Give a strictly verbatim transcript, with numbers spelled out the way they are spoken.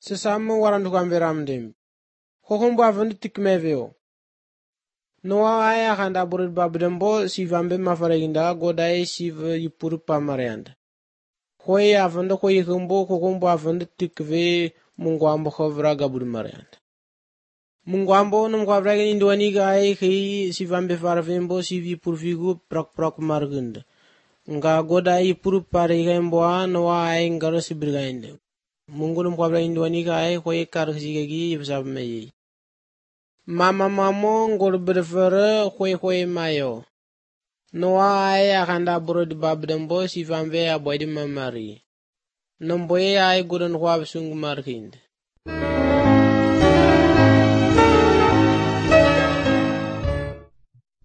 Sesama warandu kamveram dem. Hohombo avanda tikmeveo. Noa aya kanda burid babdembo si vambe mafaraginda godaye si yipuru pamarayanda. Hoye avanda hoye humbo hohombo avanda tikve mungwambo hovraga buri marayanda. Mungwambo numgwavraga indwani gaye hi si vambe faravembo si yipuru figu prak prak margunda. Nga godaye yipuru parigembo noa aya ngaro si brigande. Mungu numgwavraga indwani gaye hoye kargsigagi yipsabmeyi. Mama mamo ngol berfere hoi hoi mayo. Noa ay akanda burod babdembo si vambe aboy di mamari. Nomboye ay gudan huwab sung markind.